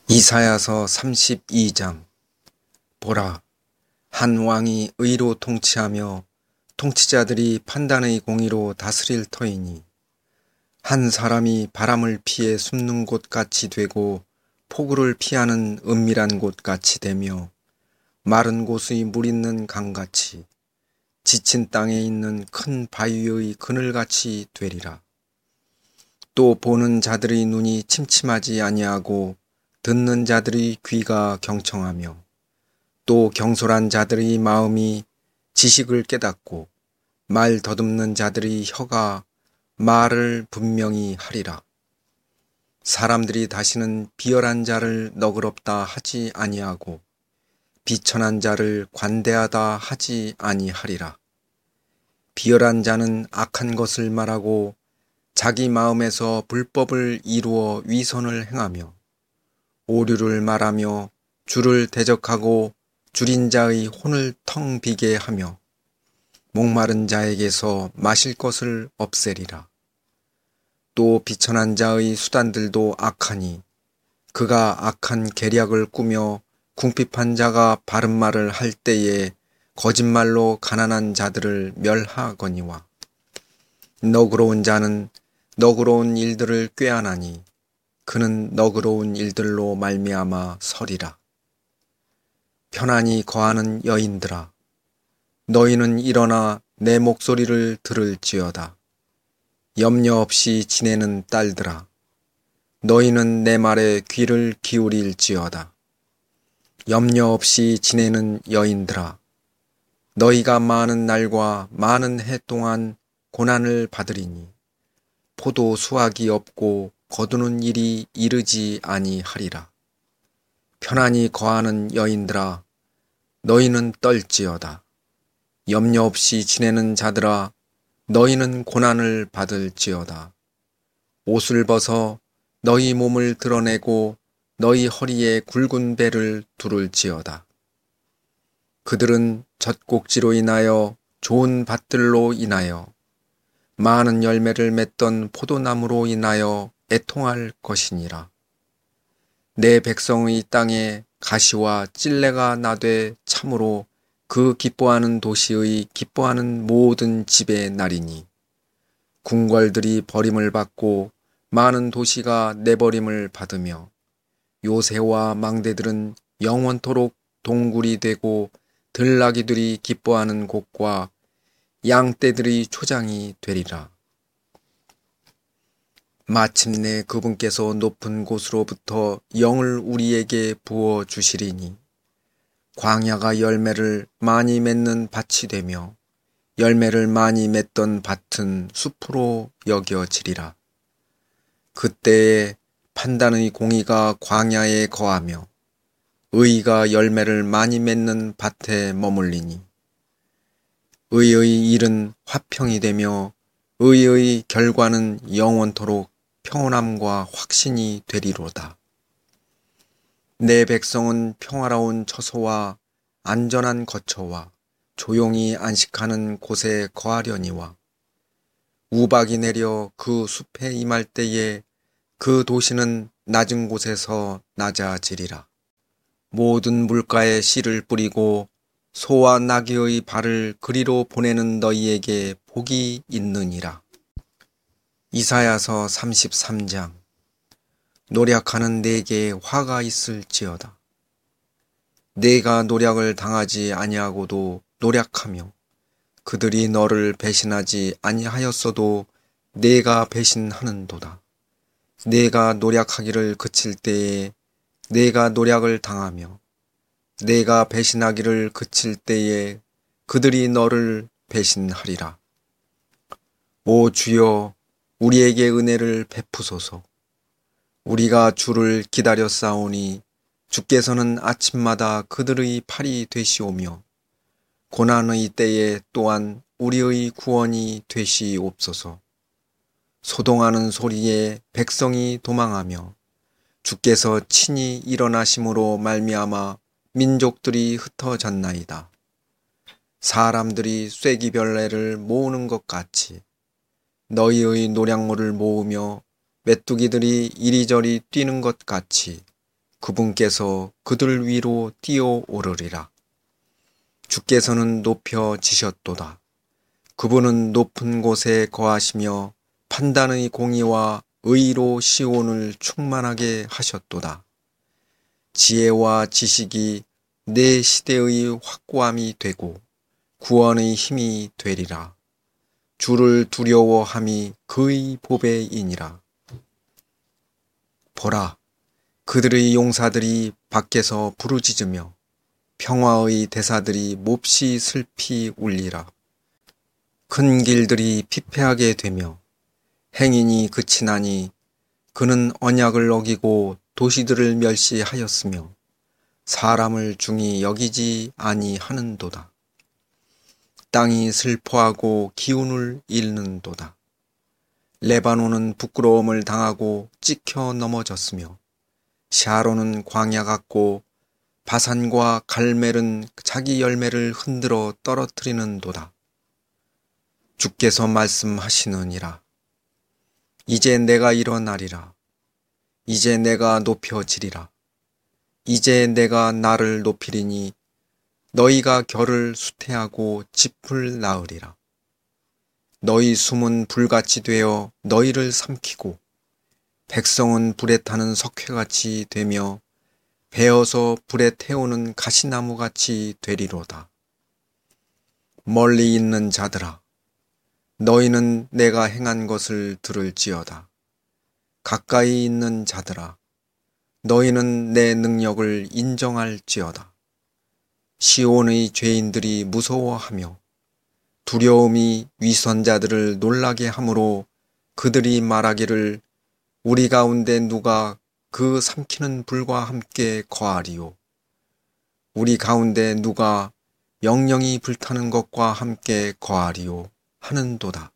이사야서 32장. 보라, 한 왕이 의로 통치하며 통치자들이 판단의 공의로 다스릴 터이니, 한 사람이 바람을 피해 숨는 곳 같이 되고 폭우를 피하는 은밀한 곳 같이 되며 마른 곳의 물 있는 강같이 지친 땅에 있는 큰 바위의 그늘같이 되리라. 또 보는 자들의 눈이 침침하지 아니하고 듣는 자들의 귀가 경청하며 또 경솔한 자들의 마음이 지식을 깨닫고 말 더듬는 자들의 혀가 말을 분명히 하리라. 사람들이 다시는 비열한 자를 너그럽다 하지 아니하고 비천한 자를 관대하다 하지 아니하리라. 비열한 자는 악한 것을 말하고 자기 마음에서 불법을 이루어 위선을 행하며 오류를 말하며 주를 대적하고 줄인 자의 혼을 텅 비게 하며 목마른 자에게서 마실 것을 없애리라. 또 비천한 자의 수단들도 악하니 그가 악한 계략을 꾸며 궁핍한 자가 바른 말을 할 때에 거짓말로 가난한 자들을 멸하거니와 너그러운 자는 너그러운 일들을 꾀하나니 그는 너그러운 일들로 말미암아 서리라. 편안히 거하는 여인들아, 너희는 일어나 내 목소리를 들을지어다. 염려 없이 지내는 딸들아, 너희는 내 말에 귀를 기울일지어다. 염려 없이 지내는 여인들아, 너희가 많은 날과 많은 해 동안 고난을 받으리니 포도 수확이 없고 거두는 일이 이르지 아니하리라. 편안히 거하는 여인들아, 너희는 떨지어다. 염려 없이 지내는 자들아, 너희는 고난을 받을지어다. 옷을 벗어 너희 몸을 드러내고 너희 허리에 굵은 배를 두를지어다. 그들은 젖꼭지로 인하여 좋은 밭들로 인하여 많은 열매를 맺던 포도나무로 인하여 애통할 것이니라. 내 백성의 땅에 가시와 찔레가 나되 참으로 그 기뻐하는 도시의 기뻐하는 모든 집의 날이니 궁궐들이 버림을 받고 많은 도시가 내버림을 받으며 요새와 망대들은 영원토록 동굴이 되고 들나귀들이 기뻐하는 곳과 양떼들의 초장이 되리라. 마침내 그분께서 높은 곳으로부터 영을 우리에게 부어 주시리니 광야가 열매를 많이 맺는 밭이 되며 열매를 많이 맺던 밭은 숲으로 여겨지리라. 그때에 판단의 공의가 광야에 거하며 의가 열매를 많이 맺는 밭에 머물리니 의의 일은 화평이 되며 의의 결과는 영원토록 평온함과 확신이 되리로다. 내 백성은 평화로운 처소와 안전한 거처와 조용히 안식하는 곳에 거하려니와 우박이 내려 그 숲에 임할 때에 그 도시는 낮은 곳에서 낮아지리라. 모든 물가에 씨를 뿌리고 소와 나귀의 발을 그리로 보내는 너희에게 복이 있느니라. 이사야서 33장. 노력하는 내게 화가 있을지어다. 내가 노력을 당하지 아니하고도 노력하며 그들이 너를 배신하지 아니하였어도 내가 배신하는도다. 내가 노력하기를 그칠 때에 내가 노력을 당하며 내가 배신하기를 그칠 때에 그들이 너를 배신하리라. 오 주여, 우리에게 은혜를 베푸소서. 우리가 주를 기다려 싸우니 주께서는 아침마다 그들의 팔이 되시오며 고난의 때에 또한 우리의 구원이 되시옵소서. 소동하는 소리에 백성이 도망하며 주께서 친히 일어나심으로 말미암아 민족들이 흩어졌나이다. 사람들이 쐐기벌레를 모으는 것 같이 너희의 노량물을 모으며 메뚜기들이 이리저리 뛰는 것 같이 그분께서 그들 위로 뛰어오르리라. 주께서는 높여지셨도다. 그분은 높은 곳에 거하시며 판단의 공의와 의로 시온을 충만하게 하셨도다. 지혜와 지식이 내 시대의 확고함이 되고 구원의 힘이 되리라. 주를 두려워함이 그의 보배이니라. 보라, 그들의 용사들이 밖에서 부르짖으며 평화의 대사들이 몹시 슬피 울리라. 큰 길들이 피폐하게 되며 행인이 그치나니 그는 언약을 어기고 도시들을 멸시하였으며 사람을 중히 여기지 아니하는도다. 땅이 슬퍼하고 기운을 잃는도다. 레바논은 부끄러움을 당하고 찍혀 넘어졌으며 샤론은 광야 같고 바산과 갈멜은 자기 열매를 흔들어 떨어뜨리는도다. 주께서 말씀하시느니라. 이제 내가 일어나리라. 이제 내가 높여지리라. 이제 내가 나를 높이리니 너희가 결을 수태하고 짚을 낳으리라. 너희 숨은 불같이 되어 너희를 삼키고 백성은 불에 타는 석회같이 되며 베어서 불에 태우는 가시나무같이 되리로다. 멀리 있는 자들아, 너희는 내가 행한 것을 들을지어다. 가까이 있는 자들아, 너희는 내 능력을 인정할지어다. 시온의 죄인들이 무서워하며 두려움이 위선자들을 놀라게 하므로 그들이 말하기를 우리 가운데 누가 그 삼키는 불과 함께 거하리요. 우리 가운데 누가 영영이 불타는 것과 함께 거하리요 하는도다.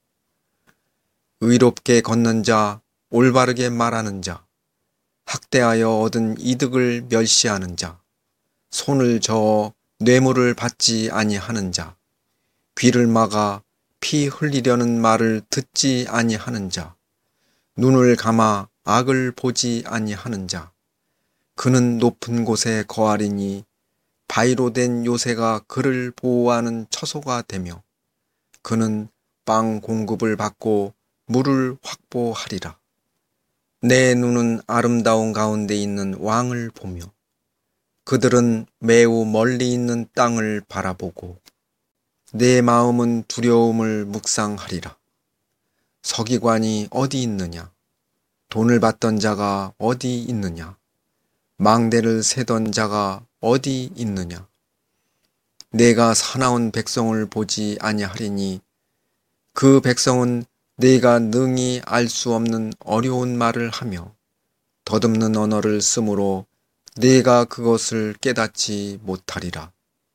의롭게 걷는 자, 올바르게 말하는 자, 학대하여 얻은 이득을 멸시하는 자, 손을 저어 뇌물을 받지 아니하는 자, 귀를 막아 피 흘리려는 말을 듣지 아니하는 자, 눈을 감아 악을 보지 아니하는 자, 그는 높은 곳에 거하리니 바위로 된 요새가 그를 보호하는 처소가 되며 그는 빵 공급을 받고 물을 확보하리라. 내 눈은 아름다운 가운데 있는 왕을 보며 그들은 매우 멀리 있는 땅을 바라보고 내 마음은 두려움을 묵상하리라. 서기관이 어디 있느냐? 돈을 받던 자가 어디 있느냐? 망대를 세던 자가 어디 있느냐? 내가 사나운 백성을 보지 아니하리니 그 백성은 내가 능히 알 수 없는 어려운 말을 하며 더듬는 언어를 쓰므로 내가 그것을 깨닫지 못하리라.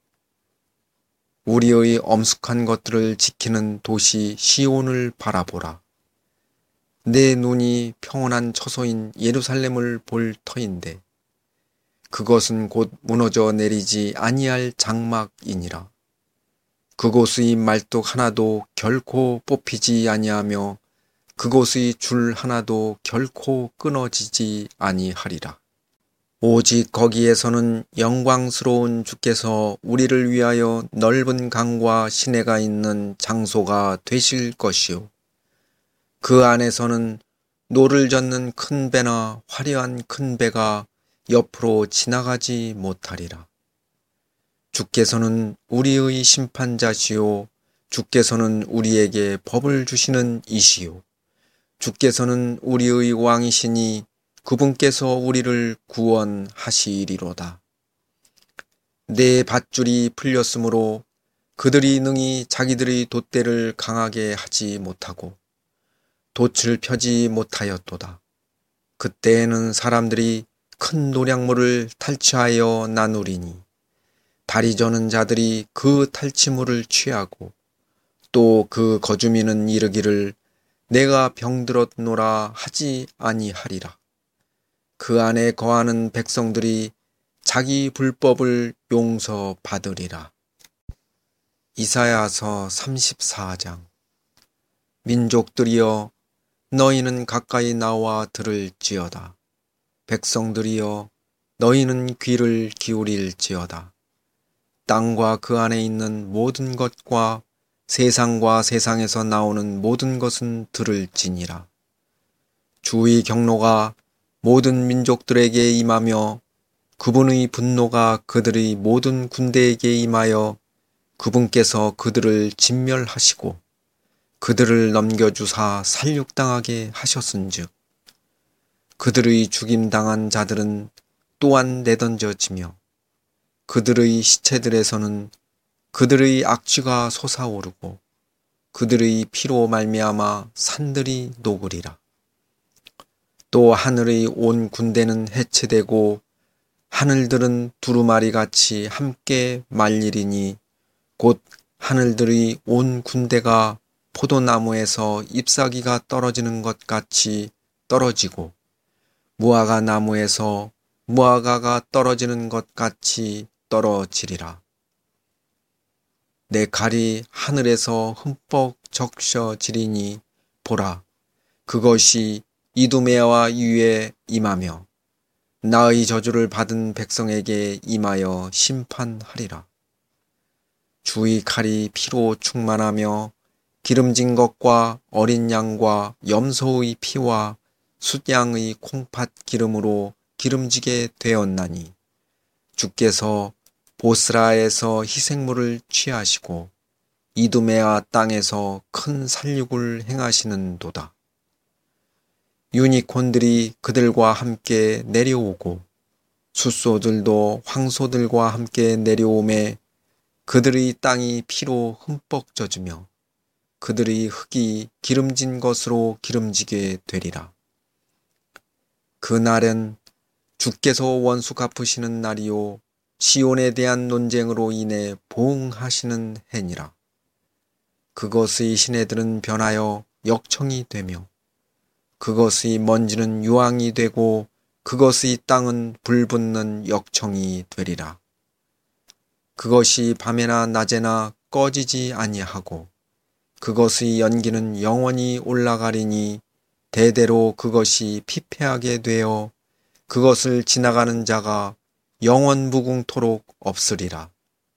우리의 엄숙한 것들을 지키는 도시 시온을 바라보라. 내 눈이 평온한 처소인 예루살렘을 볼 터인데 그것은 곧 무너져 내리지 아니할 장막이니라. 그곳의 말뚝 하나도 결코 뽑히지 아니하며 그곳의 줄 하나도 결코 끊어지지 아니하리라. 오직 거기에서는 영광스러운 주께서 우리를 위하여 넓은 강과 시내가 있는 장소가 되실 것이요. 그 안에서는 노를 젓는 큰 배나 화려한 큰 배가 옆으로 지나가지 못하리라. 주께서는 우리의 심판자시요 주께서는 우리에게 법을 주시는 이시요 주께서는 우리의 왕이시니 그분께서 우리를 구원하시리로다. 내 밧줄이 풀렸으므로 그들이 능히 자기들의 돛대를 강하게 하지 못하고 돛을 펴지 못하였도다. 그때에는 사람들이 큰 노량물을 탈취하여 나누리니 다리 저는 자들이 그 탈취물을 취하고 또 그 거주민은 이르기를 내가 병들었노라 하지 아니하리라. 그 안에 거하는 백성들이 자기 불법을 용서받으리라. 이사야서 34장. 민족들이여 너희는 가까이 나와 들을지어다. 백성들이여 너희는 귀를 기울일지어다. 땅과 그 안에 있는 모든 것과 세상과 세상에서 나오는 모든 것은 들을지니라. 주의 경노가 모든 민족들에게 임하며 그분의 분노가 그들의 모든 군대에게 임하여 그분께서 그들을 진멸하시고 그들을 넘겨주사 살육당하게 하셨은즉 그들의 죽임당한 자들은 또한 내던져지며 그들의 시체들에서는 그들의 악취가 솟아오르고 그들의 피로 말미암아 산들이 녹으리라. 또 하늘의 온 군대는 해체되고 하늘들은 두루마리같이 함께 말리리니 곧 하늘들의 온 군대가 포도나무에서 잎사귀가 떨어지는 것 같이 떨어지고 무화과 나무에서 무화과가 떨어지는 것 같이 떨어지리라. 내 칼이 하늘에서 흠뻑 적셔지리니 보라, 그것이 이두메아와 유에 임하며 나의 저주를 받은 백성에게 임하여 심판하리라. 주의 칼이 피로 충만하며 기름진 것과 어린 양과 염소의 피와 숫양의 콩팥 기름으로 기름지게 되었나니 주께서 보스라에서 희생물을 취하시고 이두메아 땅에서 큰 살육을 행하시는도다. 유니콘들이 그들과 함께 내려오고 숫소들도 황소들과 함께 내려오매 그들의 땅이 피로 흠뻑 젖으며 그들의 흙이 기름진 것으로 기름지게 되리라. 그날은 주께서 원수 갚으시는 날이요 시온에 대한 논쟁으로 인해 보응하시는 해니라. 그것의 시내들은 변하여 역청이 되며 그것의 먼지는 유황이 되고 그것의 땅은 불붙는 역청이 되리라. 그것이 밤에나 낮에나 꺼지지 아니하고 그것의 연기는 영원히 올라가리니 대대로 그것이 피폐하게 되어 그것을 지나가는 자가 영원무궁토록 없으리라.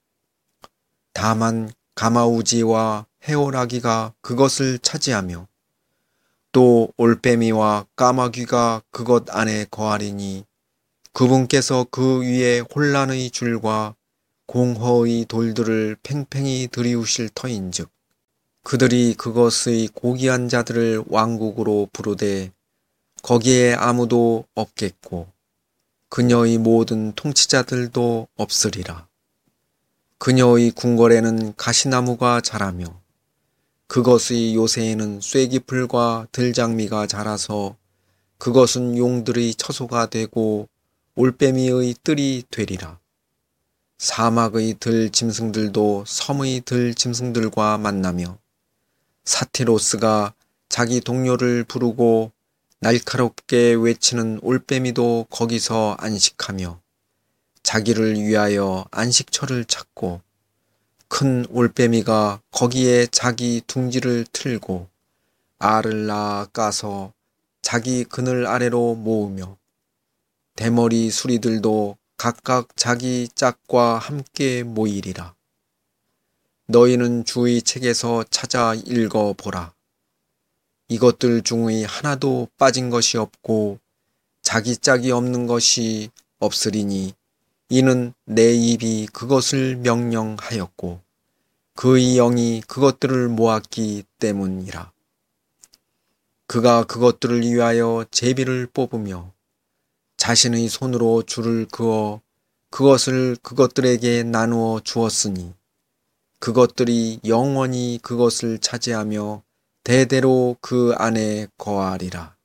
다만 가마우지와 해오라기가 그것을 차지하며 또 올빼미와 까마귀가 그것 안에 거하리니 그분께서 그 위에 혼란의 줄과 공허의 돌들을 팽팽히 들이우실 터인즉 그들이 그것의 고귀한 자들을 왕국으로 부르되 거기에 아무도 없겠고 그녀의 모든 통치자들도 없으리라. 그녀의 궁궐에는 가시나무가 자라며 그것의 요새에는 쐐기풀과 들장미가 자라서 그것은 용들의 처소가 되고 올빼미의 뜰이 되리라. 사막의 들 짐승들도 섬의 들 짐승들과 만나며 사티로스가 자기 동료를 부르고 날카롭게 외치는 올빼미도 거기서 안식하며 자기를 위하여 안식처를 찾고 큰 올빼미가 거기에 자기 둥지를 틀고 알을 낳아 까서 자기 그늘 아래로 모으며 대머리 수리들도 각각 자기 짝과 함께 모이리라. 너희는 주의 책에서 찾아 읽어보라. 이것들 중의 하나도 빠진 것이 없고 자기 짝이 없는 것이 없으리니 이는 내 입이 그것을 명령하였고 그의 영이 그것들을 모았기 때문이라. 그가 그것들을 위하여 제비를 뽑으며 자신의 손으로 줄을 그어 그것을 그것들에게 나누어 주었으니 그것들이 영원히 그것을 차지하며 대대로 그 안에 거하리라.